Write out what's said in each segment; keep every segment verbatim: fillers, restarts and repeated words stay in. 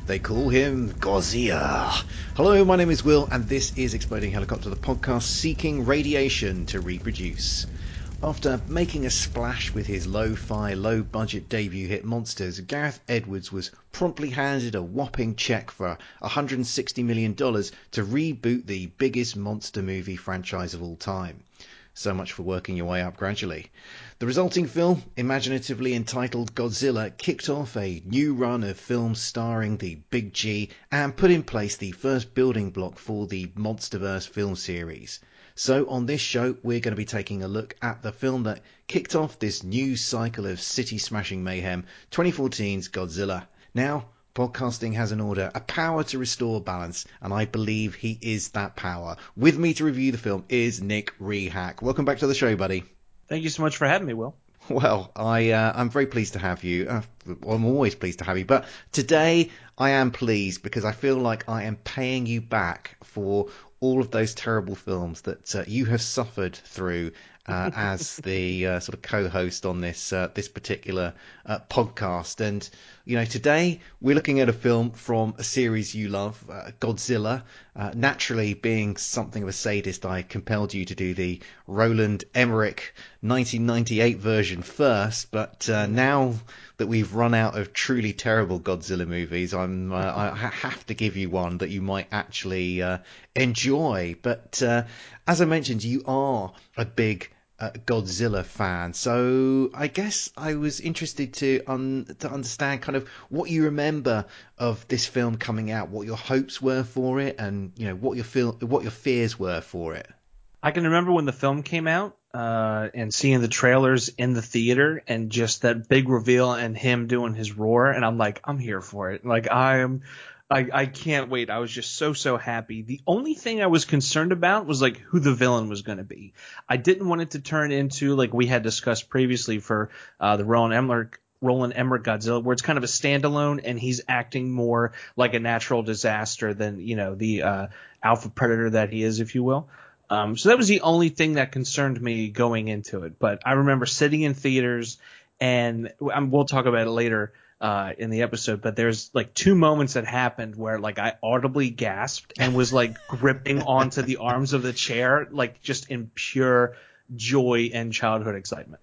They call him Godzilla. Hello, my name is Will, and this is Exploding Helicopter, the podcast seeking radiation to reproduce. After making a splash with his lo-fi, low-budget debut hit Monsters, Gareth Edwards was promptly handed a whopping check for one hundred sixty million dollars to reboot the biggest monster movie franchise of all time. So much for working your way up gradually. The resulting film, imaginatively entitled Godzilla, kicked off a new run of films starring the Big G and put in place the first building block for the Monsterverse film series. So on this show, we're going to be taking a look at the film that kicked off this new cycle of city-smashing mayhem, twenty fourteen's Godzilla. Now, podcasting has an order, a power to restore balance, and I believe he is that power. With me to review the film is Nick Rehack. Welcome back to the show, buddy. Thank you so much for having me, Will. Well, I, uh, I'm very pleased to have you. Uh, I'm always pleased to have you, but today I am pleased because I feel like I am paying you back for all of those terrible films that uh, you have suffered through uh, as the uh, sort of co-host on this uh, this particular uh, podcast. And, you know, today we're looking at a film from a series you love, uh, Godzilla. Uh, naturally, being something of a sadist, I compelled you to do the Roland Emmerich nineteen ninety-eight version first. But uh, now that we've run out of truly terrible Godzilla movies, I'm uh, I have to give you one that you might actually uh, enjoy. But uh, as I mentioned, you are a big uh, Godzilla fan, so I guess I was interested to un- to understand kind of what you remember of this film coming out, what your hopes were for it, and you know what your feel what your fears were for it. I can remember when the film came out uh, and seeing the trailers in the theater and just that big reveal and him doing his roar, and I'm like, I'm here for it. Like I am. I, I can't wait. I was just so, so happy. The only thing I was concerned about was like who the villain was going to be. I didn't want it to turn into like we had discussed previously for uh, the Roland Emmerich, Roland Emmerich Godzilla, where it's kind of a standalone and he's acting more like a natural disaster than, you know, the uh, alpha predator that he is, if you will. Um, so that was the only thing that concerned me going into it. But I remember sitting in theaters, and um, we'll talk about it later Uh, in the episode, but there's like two moments that happened where like I audibly gasped and was like gripping onto the arms of the chair, like just in pure joy and childhood excitement.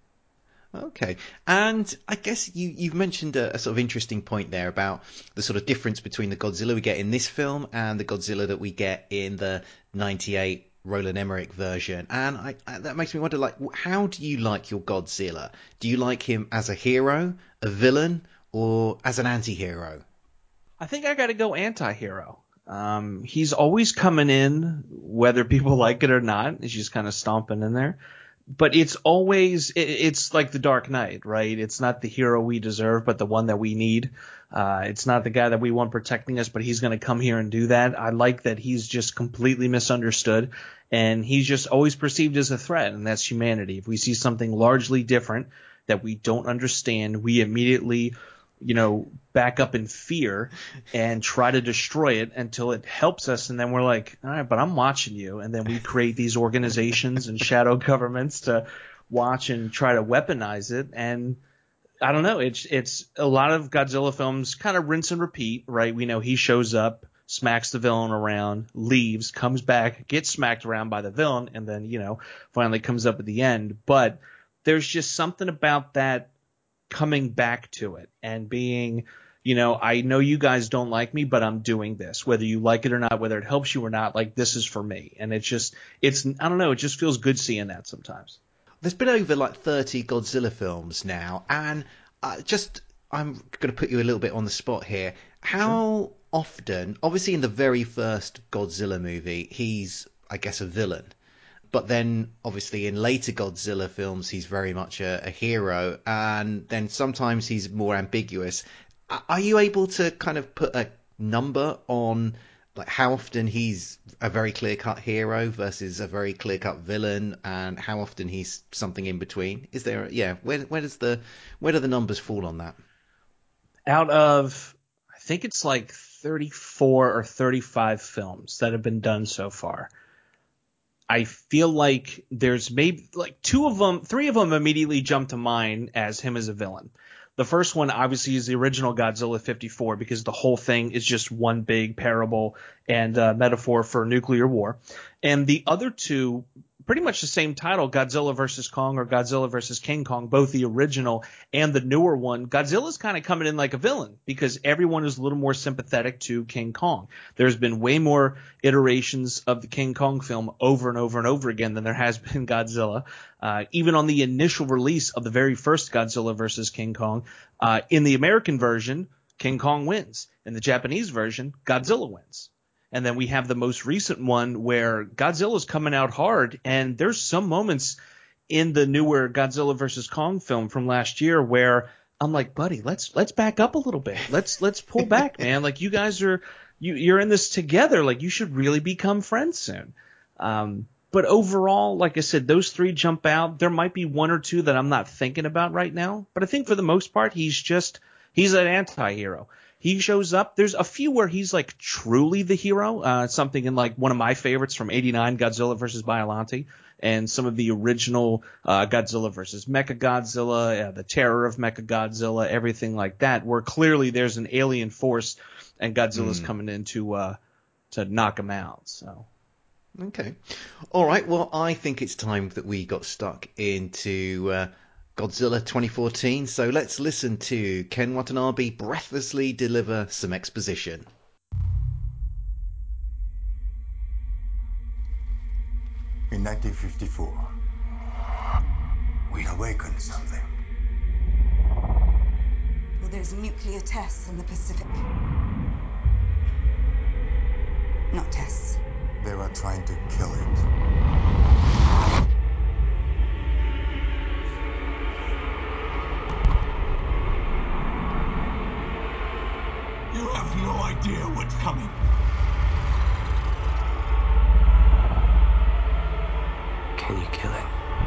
Okay, and I guess you, you've mentioned a, a sort of interesting point there about the sort of difference between the Godzilla we get in this film and the Godzilla that we get in the ninety-eight Roland Emmerich version. And I, I, that makes me wonder, like, how do you like your Godzilla? Do you like him as a hero, a villain, or as an anti-hero? I think I got to go anti-hero. Um, he's always coming in, whether people like it or not. He's just kind of stomping in there. But it's always, it, it's like the Dark Knight, right? It's not the hero we deserve, but the one that we need. Uh, it's not the guy that we want protecting us, but he's going to come here and do that. I like that he's just completely misunderstood, and he's just always perceived as a threat, and that's humanity. If we see something largely different that we don't understand, we immediately, you know, back up in fear and try to destroy it until it helps us. And then we're like, all right, but I'm watching you. And then we create these organizations and shadow governments to watch and try to weaponize it. And I don't know. It's, it's a lot of Godzilla films kind of rinse and repeat, right? We know he shows up, smacks the villain around, leaves, comes back, gets smacked around by the villain, and then, you know, finally comes up at the end. But there's just something about that coming back to it and being, you know, I know you guys don't like me, but I'm doing this, whether you like it or not, whether it helps you or not, like this is for me. And it's just, it's, I don't know, it just feels good seeing that sometimes. There's been over like thirty Godzilla films now, and uh, just, I'm going to put you a little bit on the spot here. How sure. often, obviously in the very first Godzilla movie, he's, I guess, a villain. But then, obviously, in later Godzilla films, he's very much a, a hero, and then sometimes he's more ambiguous. Are you able to kind of put a number on like how often he's a very clear-cut hero versus a very clear-cut villain, and how often he's something in between? Is there, yeah, where where does the where do the numbers fall on that? Out of, I think it's like thirty-four or thirty-five films that have been done so far, I feel like there's maybe like two of them, three of them immediately jump to mind as him as a villain. The first one obviously is the original Godzilla fifty-four because the whole thing is just one big parable and uh, metaphor for nuclear war. And the other two, pretty much the same title, Godzilla versus Kong or Godzilla versus King Kong, both the original and the newer one. Godzilla's kind of coming in like a villain because everyone is a little more sympathetic to King Kong. There's been way more iterations of the King Kong film over and over and over again than there has been Godzilla. Uh, even on the initial release of the very first Godzilla versus King Kong, uh, in the American version, King Kong wins. In the Japanese version, Godzilla wins. And then we have the most recent one where Godzilla's coming out hard, and there's some moments in the newer Godzilla versus Kong film from last year where I'm like, buddy, let's let's back up a little bit. Let's let's pull back, man. Like you guys are you you're in this together. Like you should really become friends soon. Um, but overall, like I said, those three jump out. There might be one or two that I'm not thinking about right now, but I think for the most part, he's just he's an anti-hero. He shows up. There's a few where he's like truly the hero. Uh, something in like one of my favorites from eighty-nine, Godzilla versus Biollante, and some of the original uh, Godzilla versus Mechagodzilla, uh, the Terror of Mechagodzilla, everything like that, where clearly there's an alien force and Godzilla's mm. coming in to uh, to knock him out. So. Okay. All right. Well, I think it's time that we got stuck into uh, Godzilla twenty fourteen, so let's listen to Ken Watanabe breathlessly deliver some exposition. In nineteen fifty-four, we awakened something. Well, there's nuclear tests in the Pacific. Not tests. They were trying to kill it. You have no idea what's coming. Can you kill it?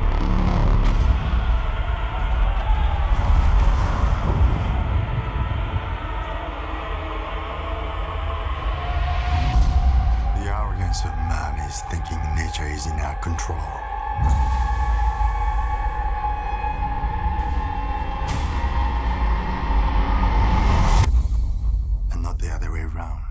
The arrogance of man is thinking nature is in our control. And not the other way around.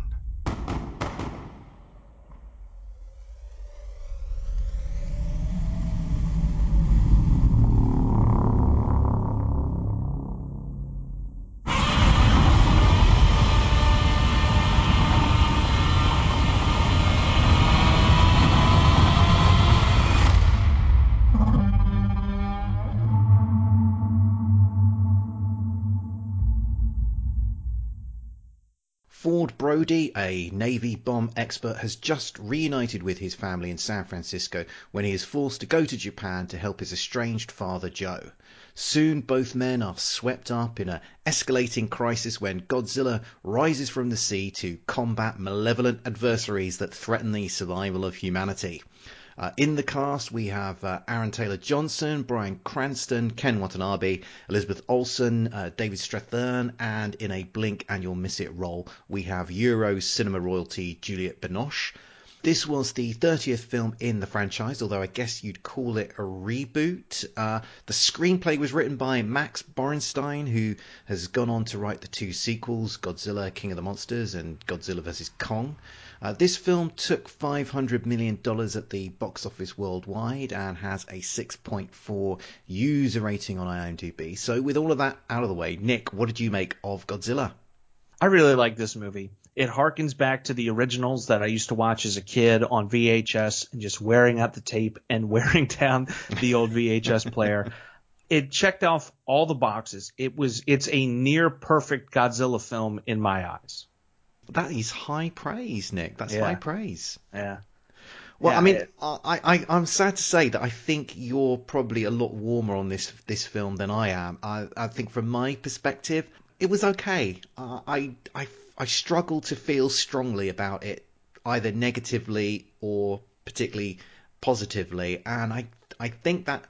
Ford Brody, a Navy bomb expert, has just reunited with his family in San Francisco when he is forced to go to Japan to help his estranged father Joe. Soon both men are swept up in an escalating crisis when Godzilla rises from the sea to combat malevolent adversaries that threaten the survival of humanity. Uh, in the cast, we have uh, Aaron Taylor-Johnson, Bryan Cranston, Ken Watanabe, Elizabeth Olsen, uh, David Strathairn, and in a blink and you'll miss it role, we have Euro cinema royalty Juliette Binoche. This was the thirtieth film in the franchise, although I guess you'd call it a reboot. Uh, the screenplay was written by Max Borenstein, who has gone on to write the two sequels, Godzilla King of the Monsters and Godzilla versus Kong. Uh, this film took five hundred million dollars at the box office worldwide and has a six point four user rating on IMDb. So with all of that out of the way, Nick, what did you make of Godzilla? I really like this movie. It harkens back to the originals that I used to watch as a kid on V H S and just wearing out the tape and wearing down the old V H S player. It checked off all the boxes. It was it's a near perfect Godzilla film in my eyes. That is high praise, Nick. That's yeah. high praise. Yeah. Well, yeah, I mean, it, I, I, I'm sad to say that I think you're probably a lot warmer on this this film than I am. I, I think from my perspective, it was okay. Uh, I, I, I struggle to feel strongly about it, either negatively or particularly positively. And I, I think that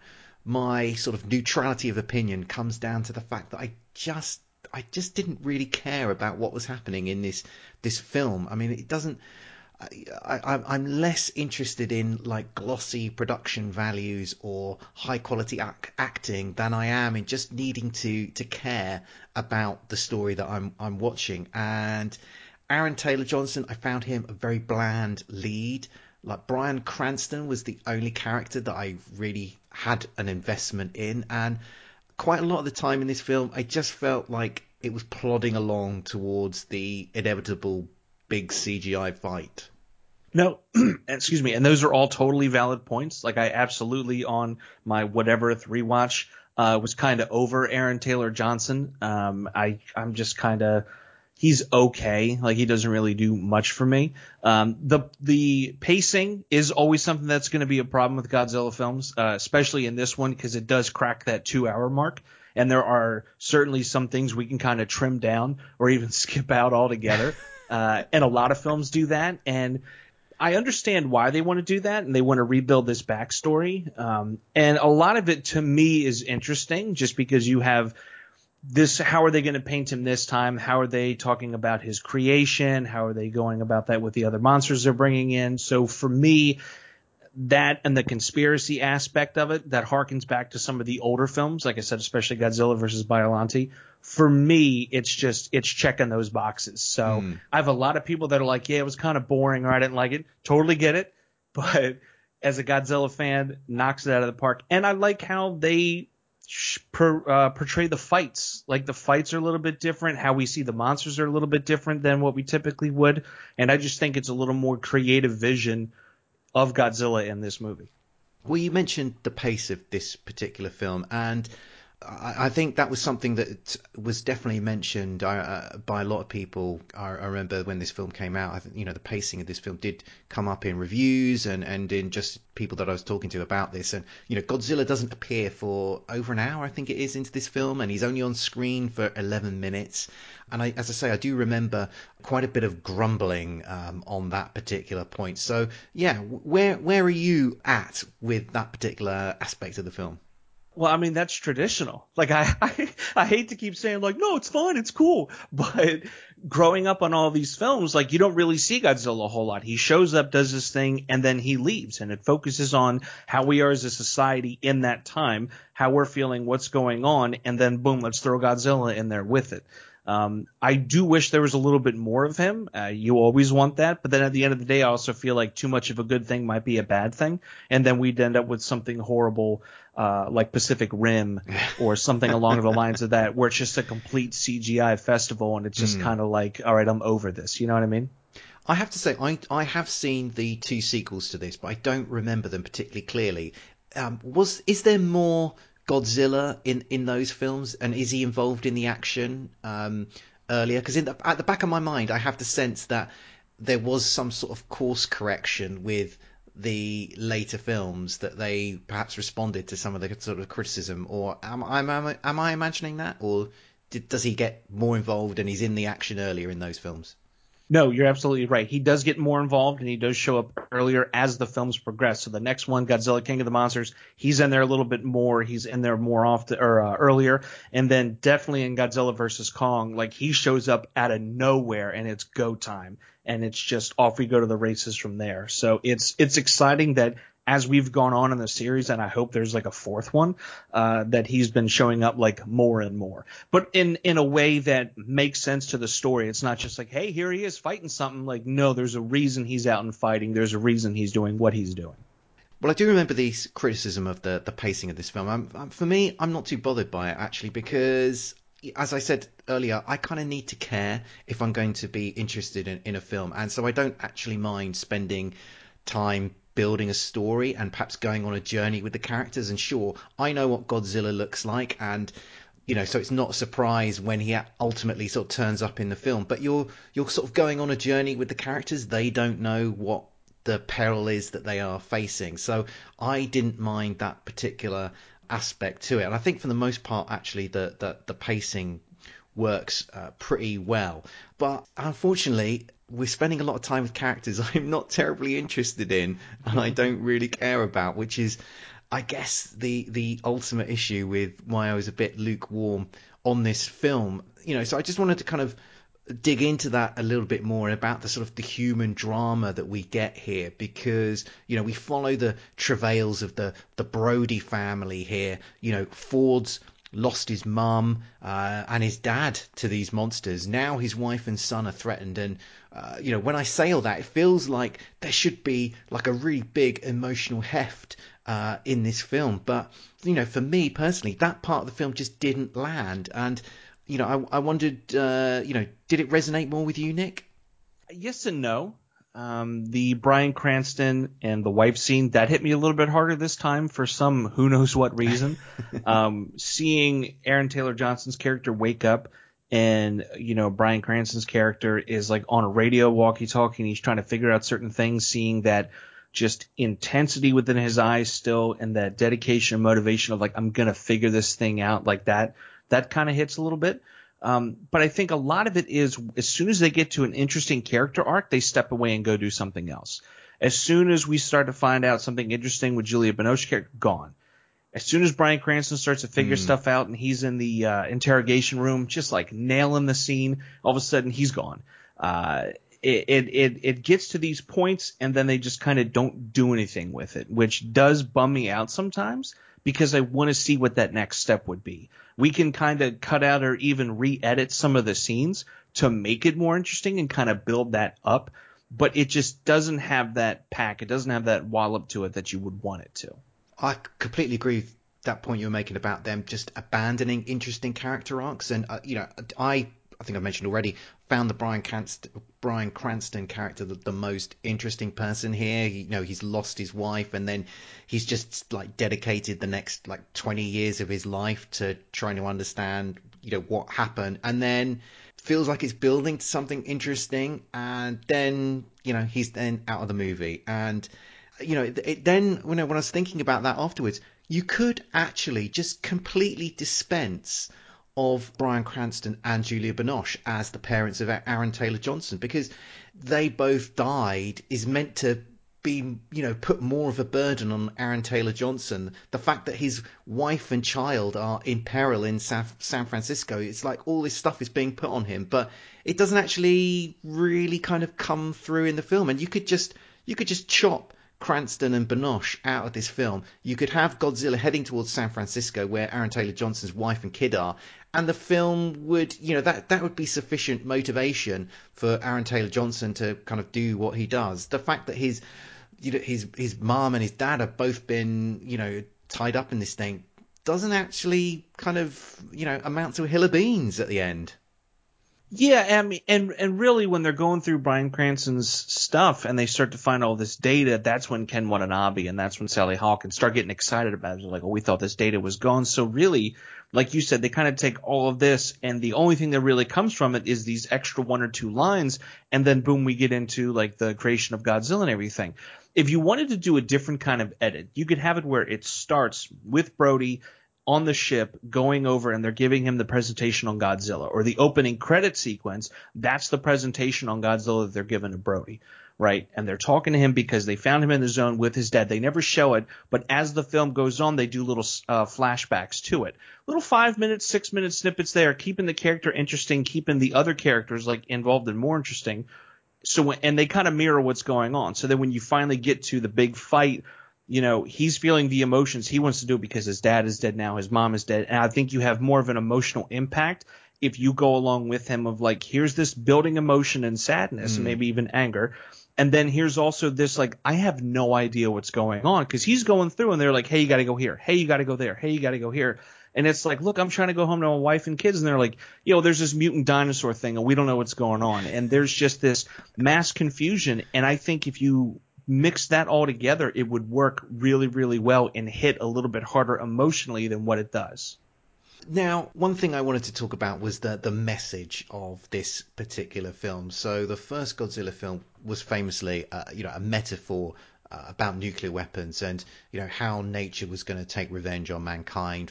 my sort of neutrality of opinion comes down to the fact that I just I just didn't really care about what was happening in this this film. I mean, it doesn't. I, I, I'm less interested in like glossy production values or high quality ac- acting than I am in just needing to to care about the story that I'm I'm watching. And Aaron Taylor Johnson, I found him a very bland lead. Like Bryan Cranston was the only character that I really had an investment in, and quite a lot of the time in this film, I just felt like it was plodding along towards the inevitable big C G I fight. No, excuse me. And those are all totally valid points. Like I absolutely on my whatever rewatch uh, was kind of over Aaron Taylor Johnson. Um, I I'm just kind of he's okay. Like he doesn't really do much for me. Um, the the pacing is always something that's going to be a problem with Godzilla films, uh, especially in this one because it does crack that two hour mark. And there are certainly some things we can kind of trim down or even skip out altogether. Uh, and a lot of films do that. And I understand why they want to do that, and they want to rebuild this backstory. Um, and a lot of it, to me, is interesting just because you have this. How are they going to paint him this time? How are they talking about his creation? How are they going about that with the other monsters they're bringing in? So for me, that and the conspiracy aspect of it that harkens back to some of the older films, like I said, especially Godzilla versus Biollante. For me, it's just it's checking those boxes. So mm. I have a lot of people that are like, yeah, it was kind of boring or I didn't like it. Totally get it. But as a Godzilla fan, knocks it out of the park. And I like how they per, uh, portray the fights. Like the fights are a little bit different. How we see the monsters are a little bit different than what we typically would. And I just think it's a little more creative vision of Godzilla in this movie. Well, you mentioned the pace of this particular film, and I, I think that was something that was definitely mentioned uh, by a lot of people. I, I remember when this film came out, I think, you know, the pacing of this film did come up in reviews and, and in just people that I was talking to about this. And, you know, Godzilla doesn't appear for over an hour, I think it is, into this film, and he's only on screen for eleven minutes. And I, as I say, I do remember quite a bit of grumbling um, on that particular point. So, yeah, where where are you at with that particular aspect of the film? Well, I mean, that's traditional. Like, I, I, I hate to keep saying, like, no, it's fine, it's cool. But growing up on all these films, like, you don't really see Godzilla a whole lot. He shows up, does his thing, and then he leaves. And it focuses on how we are as a society in that time, how we're feeling, what's going on, and then, boom, let's throw Godzilla in there with it. Um, I do wish there was a little bit more of him. Uh, you always want that. But then at the end of the day, I also feel like too much of a good thing might be a bad thing. And then we'd end up with something horrible uh, like Pacific Rim or something along the lines of that, where it's just a complete C G I festival. And it's just mm. kind of like, all right, I'm over this. You know what I mean? I have to say, I, I have seen the two sequels to this, but I don't remember them particularly clearly. Um, was is there more Godzilla in, in those films, and is he involved in the action um, earlier? Because at the back of my mind, I have the sense that there was some sort of course correction with the later films, that they perhaps responded to some of the sort of criticism. Or am, am, am, am I imagining that? Or did, does he get more involved and he's in the action earlier in those films? No, you're absolutely right. He does get more involved, and he does show up earlier as the films progress. So the next one, Godzilla King of the Monsters, he's in there a little bit more. He's in there more often or uh, earlier. And then definitely in Godzilla versus Kong, like he shows up out of nowhere, and it's go time. And it's just off we go to the races from there. So it's it's exciting that as we've gone on in the series, and I hope there's like a fourth one, uh, that he's been showing up like more and more, but in, in a way that makes sense to the story. It's not just like, hey, here he is fighting something. Like, no, there's a reason he's out and fighting. There's a reason he's doing what he's doing. Well, I do remember the criticism of the, the pacing of this film. I'm, I'm, for me, I'm not too bothered by it, actually, because as I said earlier, I kind of need to care if I'm going to be interested in, in a film. And so I don't actually mind spending time building a story and perhaps going on a journey with the characters. And sure, I know what Godzilla looks like, and you know, so it's not a surprise when he ultimately sort of turns up in the film. But you're you're sort of going on a journey with the characters. They don't know what the peril is that they are facing. So I didn't mind that particular aspect to it. And I think for the most part, actually, the the, the pacing works uh, pretty well. But unfortunately, we're spending a lot of time with characters I'm not terribly interested in and I don't really care about, which is, I guess, the the ultimate issue with why I was a bit lukewarm on this film. You know, so I just wanted to kind of dig into that a little bit more about the sort of the human drama that we get here, because you know we follow the travails of the the Brody family here. You know, Ford's lost his mum uh, and his dad to these monsters. Now his wife and son are threatened, and uh, you know when I say all that, it feels like there should be like a really big emotional heft uh, in this film, but you know for me personally, that part of the film just didn't land. And you know, I, I wondered, uh, you know, did it resonate more with you, Nick? Yes and no. Um, the Bryan Cranston and the wife scene, that hit me a little bit harder this time for some who knows what reason. um, seeing Aaron Taylor Johnson's character wake up, and you know Bryan Cranston's character is like on a radio walkie-talkie, and he's trying to figure out certain things, seeing that just intensity within his eyes still, and that dedication and motivation of like, I'm gonna figure this thing out, like that. That kind of hits a little bit. Um, but I think a lot of it is as soon as they get to an interesting character arc, they step away and go do something else. As soon as we start to find out something interesting with Julia Binoche character, gone. As soon as Bryan Cranston starts to figure mm. stuff out and he's in the uh, interrogation room, just like nailing the scene, all of a sudden he's gone. Uh, it, it, it, it gets to these points and then they just kind of don't do anything with it, which does bum me out sometimes, because I want to see what that next step would be. We can kind of cut out or even re-edit some of the scenes to make it more interesting and kind of build that up, but it just doesn't have that pack. It doesn't have that wallop to it that you would want it to. I completely agree with that point you were making about them just abandoning interesting character arcs. And, uh, you know, I I think I mentioned already, found the Bryan Cranston, Bryan Cranston character the, the most interesting person here. He, you know, he's lost his wife, and then he's just like dedicated the next like twenty years of his life to trying to understand, you know, what happened, and then feels like it's building to something interesting, and then you know he's then out of the movie. And you know, it, it then you know when I was thinking about that afterwards, you could actually just completely dispense of Bryan Cranston and Julia Binoche as the parents of Aaron Taylor Johnson, because they both died is meant to be, you know, put more of a burden on Aaron Taylor Johnson. The fact that his wife and child are in peril in San, San Francisco, it's like all this stuff is being put on him, but it doesn't actually really kind of come through in the film. And you could just you could just chop Cranston and Binoche out of this film. You could have Godzilla heading towards San Francisco, where Aaron Taylor Johnson's wife and kid are, and the film would, you know, that that would be sufficient motivation for Aaron Taylor Johnson to kind of do what he does. The fact that his, you know, his his mom and his dad have both been, you know, tied up in this thing doesn't actually kind of, you know, amount to a hill of beans at the end. Yeah, I mean, and and really, when they're going through Bryan Cranston's stuff and they start to find all this data, that's when Ken Watanabe and that's when Sally Hawkins start getting excited about it. They're like, oh, we thought this data was gone. So really, like you said, they kind of take all of this, and the only thing that really comes from it is these extra one or two lines, and then boom, we get into like the creation of Godzilla and everything. If you wanted to do a different kind of edit, you could have it where it starts with Brody on the ship going over and they're giving him the presentation on Godzilla, or the opening credit sequence. That's the presentation on Godzilla that they're giving to Brody, right? And they're talking to him because they found him in the zone with his dad. They never show it, but as the film goes on, they do little uh, flashbacks to it. Little five minute, six minute snippets there, keeping the character interesting, keeping the other characters like involved and more interesting. So, when, and they kind of mirror what's going on. So then when you finally get to the big fight, you know, he's feeling the emotions. He wants to do it because his dad is dead now. His mom is dead. And I think you have more of an emotional impact if you go along with him of like, here's this building emotion and sadness, mm. and maybe even anger. And then here's also this, like, I have no idea what's going on, because he's going through and they're like, hey, you got to go here. Hey, you got to go there. Hey, you got to go here. And it's like, look, I'm trying to go home to my wife and kids. And they're like, yo, there's this mutant dinosaur thing and we don't know what's going on. And there's just this mass confusion. And I think if you mix that all together, it would work really, really well and hit a little bit harder emotionally than what it does. Now, one thing I wanted to talk about was the the message of this particular film. So the first Godzilla film was famously, uh, you know, a metaphor uh, about nuclear weapons and, you know, how nature was going to take revenge on mankind for,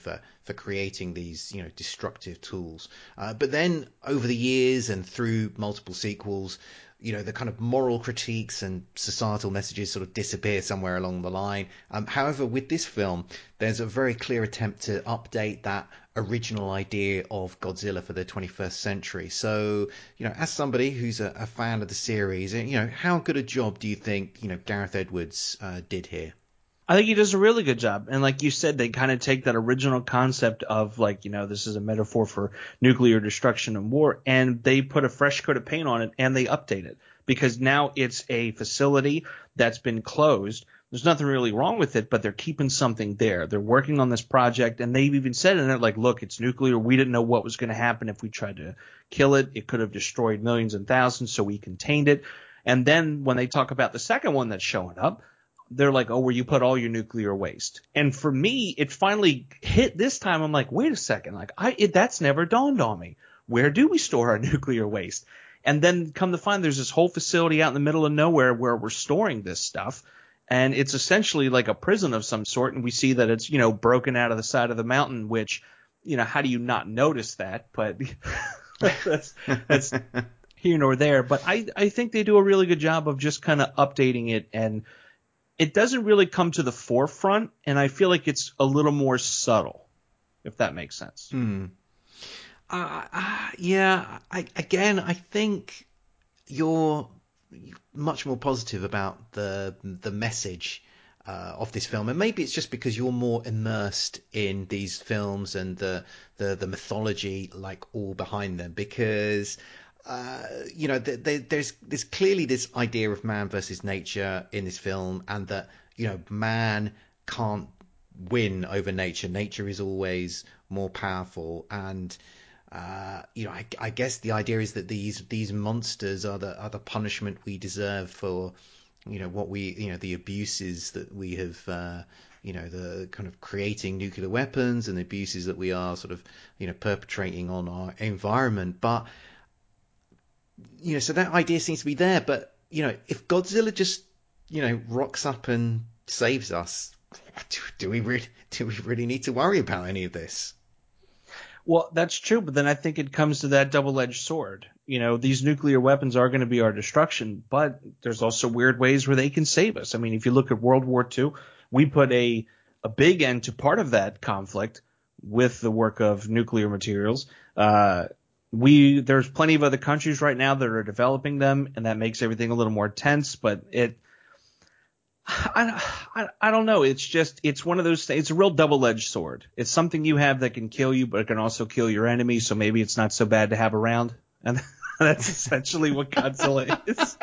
for creating these, you know, destructive tools. Uh, but then over the years and through multiple sequels, you know, the kind of moral critiques and societal messages sort of disappear somewhere along the line. Um, however, with this film, there's a very clear attempt to update that original idea of Godzilla for the twenty-first century. So, you know, as somebody who's a, a fan of the series, you know, how good a job do you think, you know, Gareth Edwards uh, did here? I think he does a really good job. And like you said, they kind of take that original concept of like, you know, this is a metaphor for nuclear destruction and war, and they put a fresh coat of paint on it and they update it because now it's a facility that's been closed. There's nothing really wrong with it, but they're keeping something there. They're working on this project, and they've even said in it, like, look, it's nuclear. We didn't know what was going to happen if we tried to kill it. It could have destroyed millions and thousands, so we contained it. And then when they talk about the second one that's showing up, they're like, oh, where you put all your nuclear waste. And for me, it finally hit this time. I'm like, wait a second. Like, I it, that's never dawned on me. Where do we store our nuclear waste? And then come to find there's this whole facility out in the middle of nowhere where we're storing this stuff. And it's essentially like a prison of some sort. And we see that it's, you know, broken out of the side of the mountain, which, you know, how do you not notice that? But that's, that's here nor there. But I, I think they do a really good job of just kind of updating it, and it doesn't really come to the forefront, and I feel like it's a little more subtle, if that makes sense. Hmm. Uh, uh, yeah, I, again, I think you're much more positive about the the message uh, of this film, and maybe it's just because you're more immersed in these films and the the, the mythology, like, all behind them, because Uh, you know, th- th- there's there's clearly this idea of man versus nature in this film, and that, you know, man can't win over nature. Nature is always more powerful, and uh, you know, I, I guess the idea is that these these monsters are the are the punishment we deserve for, you know, what we you know the abuses that we have. Uh, you know, the kind of creating nuclear weapons and the abuses that we are sort of, you know, perpetrating on our environment, but. You know, so that idea seems to be there, but, you know, if Godzilla just, you know, rocks up and saves us, do, do we really, do we really need to worry about any of this? Well, that's true, but then I think it comes to that double-edged sword. You know, these nuclear weapons are going to be our destruction, but there's also weird ways where they can save us. I mean, if you look at World War Two, we put a a big end to part of that conflict with the work of nuclear materials. Uh, We there's plenty of other countries right now that are developing them, and that makes everything a little more tense. But it, I, I, I don't know. It's just it's one of those things. It's a real double-edged sword. It's something you have that can kill you, but it can also kill your enemy. So maybe it's not so bad to have around, and that's essentially what Godzilla is.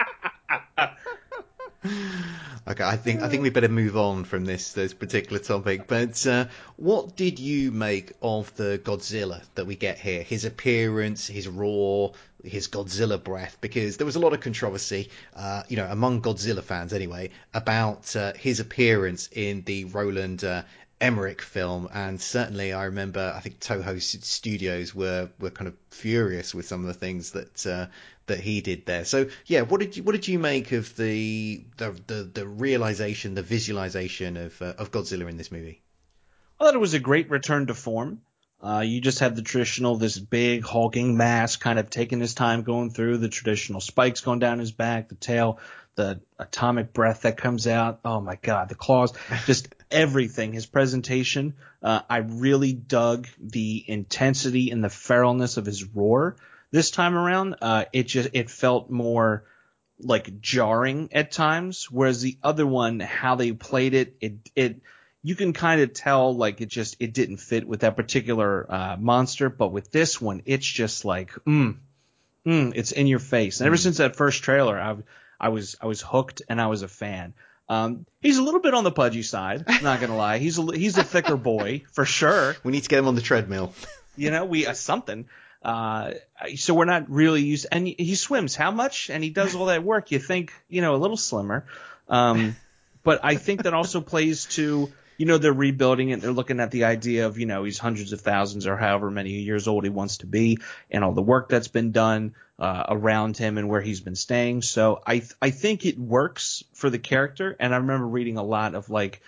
Okay, I think I think we better move on from this this particular topic. But uh, what did you make of the Godzilla that we get here? His appearance, his roar, his Godzilla breath, because there was a lot of controversy, uh, you know, among Godzilla fans anyway, about uh, his appearance in the Roland uh, Emmerich film, and certainly I remember I think Toho Studios were were kind of furious with some of the things that uh, that he did there. So yeah, what did you what did you make of the the the, the realization, the visualization of uh, of Godzilla in this movie? I thought it was a great return to form. Uh, you just have the traditional, this big hulking mass kind of taking his time going through, the traditional spikes going down his back, the tail, the atomic breath that comes out. Oh my God, the claws, just everything. His presentation, uh, I really dug the intensity and the feralness of his roar this time around. Uh, it just, it felt more like jarring at times, whereas the other one, how they played it, it, it, you can kind of tell like it just it didn't fit with that particular uh, monster, but with this one, it's just like mm, mm, it's in your face. And ever since that first trailer, I I was I was hooked and I was a fan. Um, he's a little bit on the pudgy side, not gonna lie. He's a he's a thicker boy for sure. We need to get him on the treadmill. You know, we uh, something. Uh, so we're not really used. And he, he swims how much? And he does all that work. You think, you know, a little slimmer. Um, but I think that also plays to. You know, they're rebuilding it. They're looking at the idea of, you know, he's hundreds of thousands or however many years old he wants to be, and all the work that's been done uh, around him and where he's been staying. So I th- I think it works for the character. And I remember reading a lot of like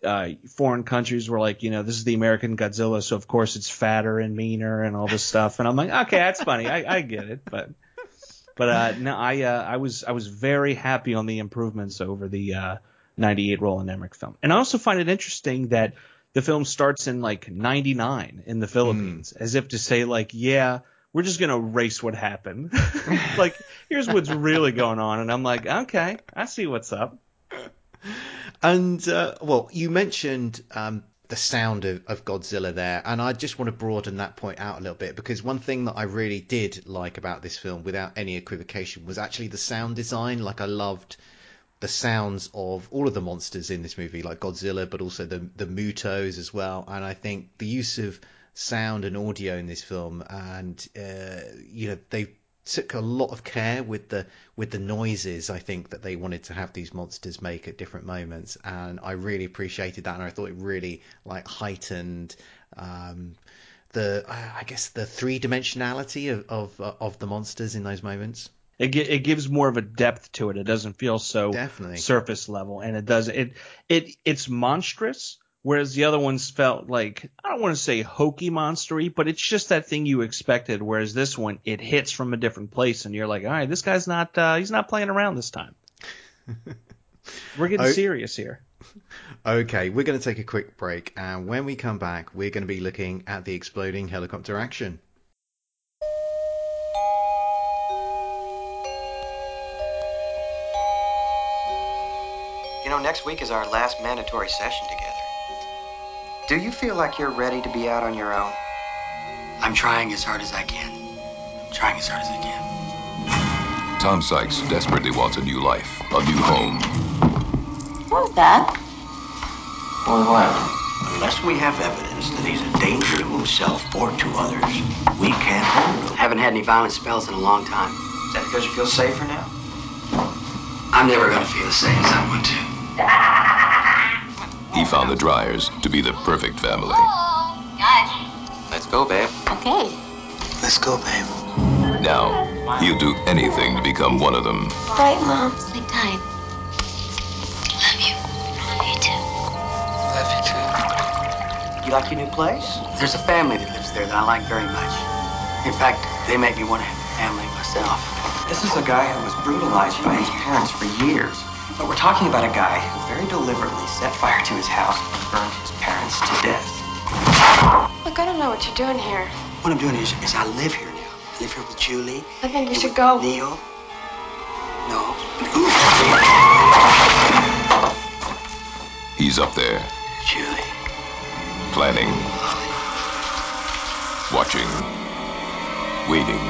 uh, foreign countries were like, you know, this is the American Godzilla, so of course it's fatter and meaner and all this stuff. And I'm like, okay, that's funny. I, I get it. But but uh, no, I uh, I was I was very happy on the improvements over the uh, ninety-eight Roland Emmerich film. And I also find it interesting that the film starts in like ninety-nine in the Philippines, mm. as if to say like, yeah, we're just going to erase what happened. Like, here's what's really going on. And I'm like, okay, I see what's up. And, uh, well, you mentioned um, the sound of, of Godzilla there, and I just want to broaden that point out a little bit, because one thing that I really did like about this film, without any equivocation, was actually the sound design. Like, I loved the sounds of all of the monsters in this movie, like Godzilla, but also the the Mutos as well. And I think the use of sound and audio in this film, and uh, you know, they took a lot of care with the with the noises, I think, that they wanted to have these monsters make at different moments, and I really appreciated that, and I thought it really like heightened um, the I guess the three dimensionality of of, uh, of the monsters in those moments. It it gives more of a depth to it. It doesn't feel so Definitely surface level, and it does it it it's monstrous. Whereas the other ones felt like, I don't want to say hokey monstery, but it's just that thing you expected. Whereas this one, it hits from a different place, and you're like, all right, this guy's not uh, he's not playing around this time. We're getting oh, serious here. Okay, we're going to take a quick break, and when we come back, we're going to be looking at the exploding helicopter action. You know, next week is our last mandatory session together. Do you feel like you're ready to be out on your own? I'm trying as hard as I can. Trying as hard as I can. Tom Sykes desperately wants a new life, a new home. What was that? What was what? Unless we have evidence that he's a danger to himself or to others, we can't hold him. Haven't had any violent spells in a long time. Is that because you feel safer now? I'm never going to feel as safe as I want to. He found the Dryers to be the perfect family. Oh, gosh. Let's go, babe. Okay. Let's go, babe. Now, he'll do anything to become one of them. Right, Mom. Sleep tight. Love you. Love you too. Love you too. You like your new place? There's a family that lives there that I like very much. In fact, they make me want to have a family myself. This is a guy who was brutalized by his parents for years. But we're talking about a guy who very deliberately set fire to his house and burned his parents to death. Look, I don't know what you're doing here. What I'm doing is, is I live here now. I live here with Julie. I think you should go. Neil. No. He's up there. Julie. Planning. Watching. Waiting.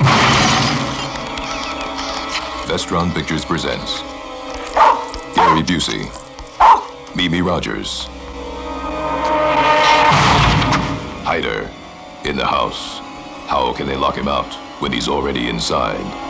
Vestron Pictures presents Gary Busey, Mimi Rogers, Hyder in the house. How can they lock him out when he's already inside?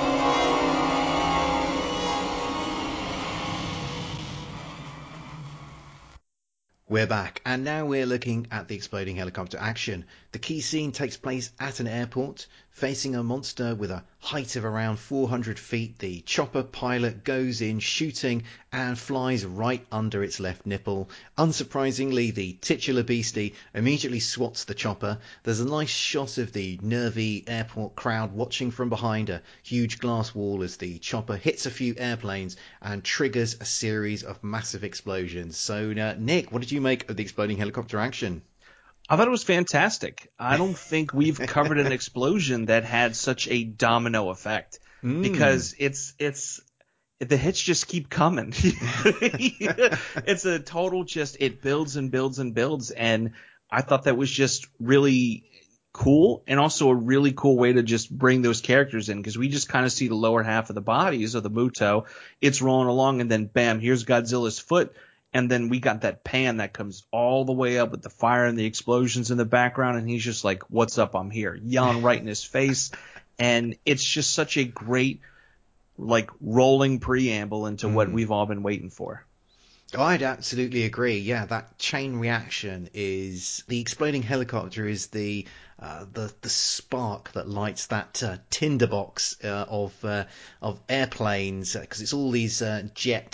We're back, and now we're looking at the exploding helicopter action. The key scene takes place at an airport. Facing a monster with a height of around four hundred feet, the chopper pilot goes in shooting and flies right under its left nipple. Unsurprisingly, the titular beastie immediately swats the chopper. There's a nice shot of the nervy airport crowd watching from behind a huge glass wall as the chopper hits a few airplanes and triggers a series of massive explosions. So, uh, Nick, what did you make of the exploding helicopter action? I thought it was fantastic. I don't think we've covered an explosion that had such a domino effect mm. because it's it's the hits just keep coming. It's a total just it builds and builds and builds, and I thought that was just really cool and also a really cool way to just bring those characters in, because we just kind of see the lower half of the bodies of the Muto. It's rolling along, and then bam, here's Godzilla's foot. And then we got that pan that comes all the way up with the fire and the explosions in the background. And he's just like, what's up? I'm here. Yelling right in his face. And it's just such a great, like, rolling preamble into mm. what we've all been waiting for. Oh, I'd absolutely agree. Yeah, that chain reaction is the exploding helicopter is the uh, the the spark that lights that uh, tinderbox uh, of uh, of airplanes, because uh, it's all these uh, jet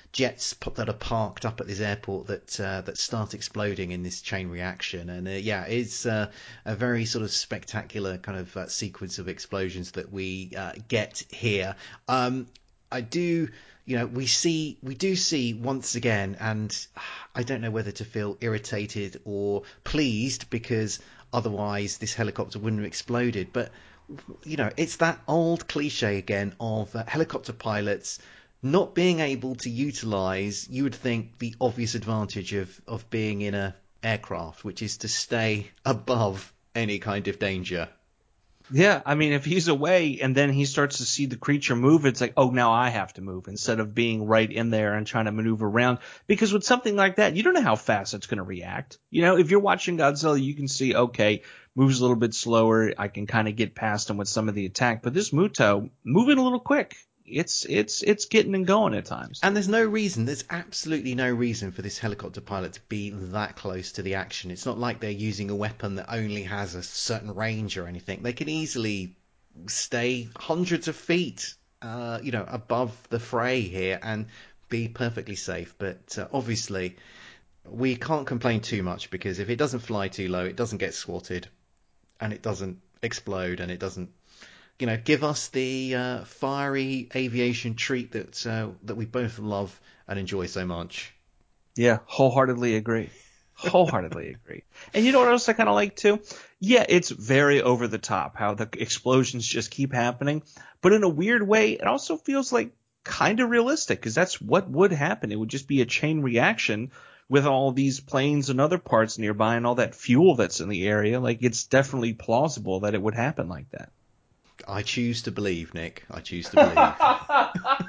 jets that are parked up at this airport that uh, that start exploding in this chain reaction. And uh, yeah, it's uh, a very sort of spectacular kind of uh, sequence of explosions that we uh, get here. Um, I do, you know, we see, we do see once again, and I don't know whether to feel irritated or pleased, because otherwise this helicopter wouldn't have exploded. But, you know, it's that old cliche again of uh, helicopter pilots not being able to utilize, you would think, the obvious advantage of, of being in a aircraft, which is to stay above any kind of danger. Yeah, I mean, if he's away and then he starts to see the creature move, it's like, oh, now I have to move, instead of being right in there and trying to maneuver around. Because with something like that, you don't know how fast it's going to react. You know, if you're watching Godzilla, you can see, okay, moves a little bit slower. I can kind of get past him with some of the attack. But this Muto, moving a little quick. It's it's it's getting and going at times. And there's no reason, there's absolutely no reason for this helicopter pilot to be that close to the action. It's not like they're using a weapon that only has a certain range or anything. They can easily stay hundreds of feet, uh, you know, above the fray here and be perfectly safe. But uh, obviously, we can't complain too much, because if it doesn't fly too low, it doesn't get swatted, and it doesn't explode, and it doesn't, you know, give us the uh, fiery aviation treat that uh, that we both love and enjoy so much. Yeah, wholeheartedly agree. Wholeheartedly agree. And you know what else I kind of like too? Yeah, it's very over the top how the explosions just keep happening, but in a weird way, it also feels like kind of realistic, because that's what would happen. It would just be a chain reaction with all these planes and other parts nearby and all that fuel that's in the area. Like, it's definitely plausible that it would happen like that. I choose to believe, Nick. I choose to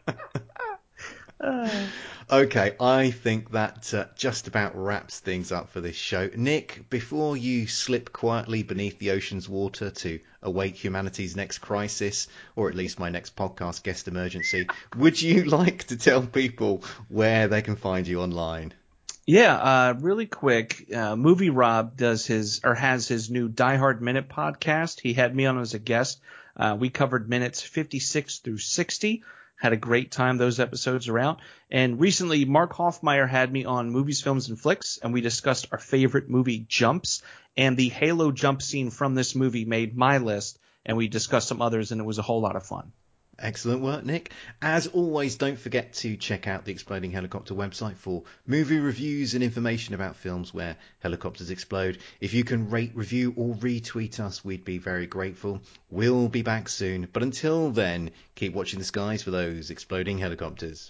believe. Okay, I think that uh, just about wraps things up for this show. Nick, before you slip quietly beneath the ocean's water to await humanity's next crisis, or at least my next podcast guest emergency, would you like to tell people where they can find you online? Yeah, uh, really quick. Uh, Movie Rob does his or has his new Die Hard Minute podcast. He had me on as a guest. Uh, we covered minutes fifty-six through sixty. Had a great time. Those episodes are out. And recently, Mark Hoffmeyer had me on Movies, Films, and Flicks, and we discussed our favorite movie jumps. And the Halo jump scene from this movie made my list, and we discussed some others, and it was a whole lot of fun. Excellent work, Nick. As always, don't forget to check out the Exploding Helicopter website for movie reviews and information about films where helicopters explode. If you can rate, review, or retweet us, we'd be very grateful. We'll be back soon, but until then, keep watching the skies for those exploding helicopters.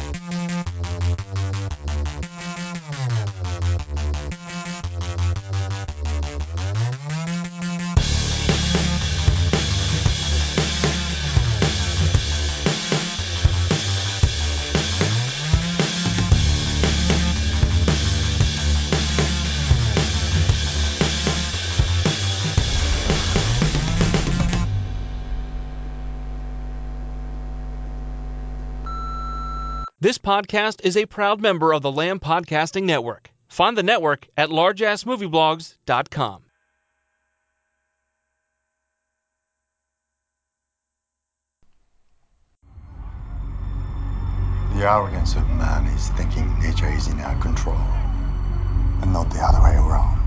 This podcast is a proud member of the Lamb Podcasting Network. Find the network at large ass movie blogs dot com. The arrogance of man is thinking nature is in our control, and not the other way around.